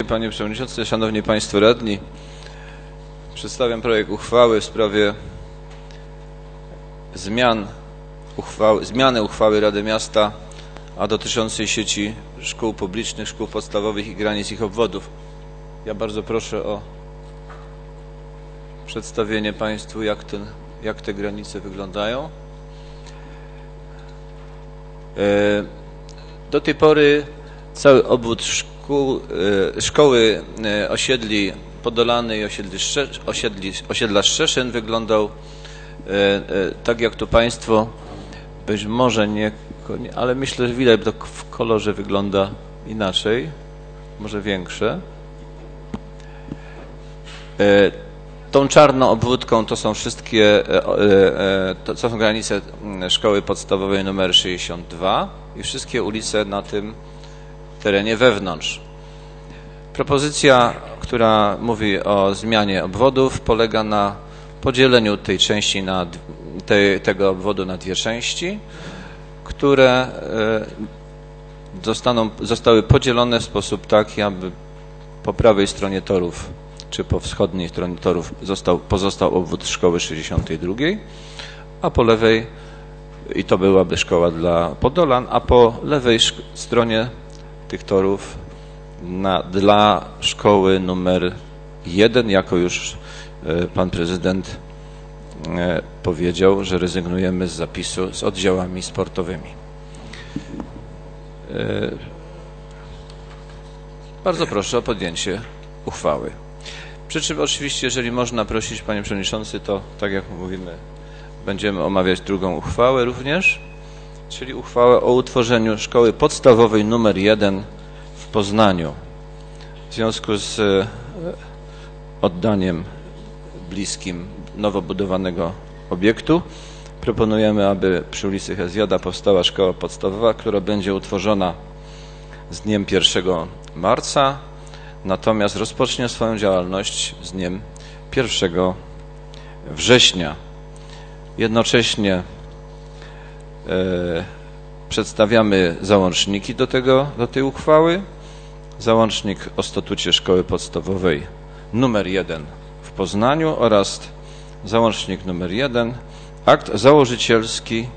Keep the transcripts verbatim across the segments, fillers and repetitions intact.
Panie Przewodniczący, Szanowni Państwo Radni, przedstawiam projekt uchwały w sprawie zmian uchwały, zmiany uchwały Rady Miasta, a dotyczącej sieci szkół publicznych, szkół podstawowych i granic ich obwodów. Ja bardzo proszę o przedstawienie Państwu, jak, ten, jak te granice wyglądają. Do tej pory cały obwód szkół, szkoły osiedli Podolany i osiedli, osiedli, osiedla Szczeszyn wyglądał tak, jak tu Państwo, być może nie, ale myślę, że widać, że w kolorze wygląda inaczej, może większe. Tą czarną obwódką to są wszystkie, to są granice szkoły podstawowej numer sześćdziesiąt dwa i wszystkie ulice na tym terenie wewnątrz. Propozycja, która mówi o zmianie obwodów, polega na podzieleniu tej części na, tej, tego obwodu na dwie części, które zostaną, zostały podzielone w sposób taki, aby po prawej stronie torów czy po wschodniej stronie torów został, pozostał obwód szkoły sześćdziesiątej drugiej, a po lewej, i to byłaby szkoła dla Podolan, a po lewej stronie tych torów na, dla szkoły numer jeden, jako już pan prezydent powiedział, że rezygnujemy z zapisu z oddziałami sportowymi. Bardzo proszę o podjęcie uchwały. Przy czym oczywiście, jeżeli można prosić, Panie Przewodniczący, to tak jak mówimy, będziemy omawiać drugą uchwałę również, czyli uchwałę o utworzeniu szkoły podstawowej numer jeden w Poznaniu. W związku z oddaniem bliskim nowo budowanego obiektu proponujemy, aby przy ulicy Hezjada powstała szkoła podstawowa, która będzie utworzona z dniem pierwszego marca, natomiast rozpocznie swoją działalność z dniem pierwszego września. Jednocześnie e, przedstawiamy załączniki do, tego, do tej uchwały. Załącznik o statucie szkoły podstawowej numer jeden w Poznaniu oraz załącznik numer jeden, akt założycielski.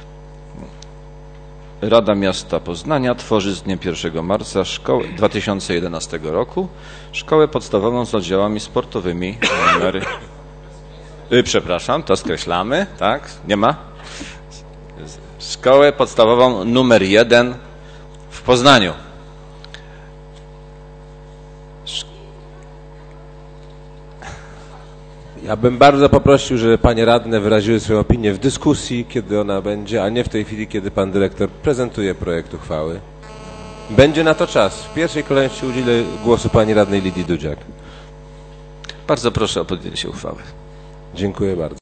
Rada Miasta Poznania tworzy z dniem pierwszego marca szkoły dwa tysiące jedenastego roku szkołę podstawową z oddziałami sportowymi numer... Yy, przepraszam, to skreślamy, tak? Nie ma? Szkołę podstawową numer jeden w Poznaniu. Ja bym bardzo poprosił, żeby panie radne wyraziły swoją opinię w dyskusji, kiedy ona będzie, a nie w tej chwili, kiedy pan dyrektor prezentuje projekt uchwały. Będzie na to czas. W pierwszej kolejności udzielę głosu pani radnej Lidii Dudziak. Bardzo proszę o podjęcie uchwały. Dziękuję bardzo.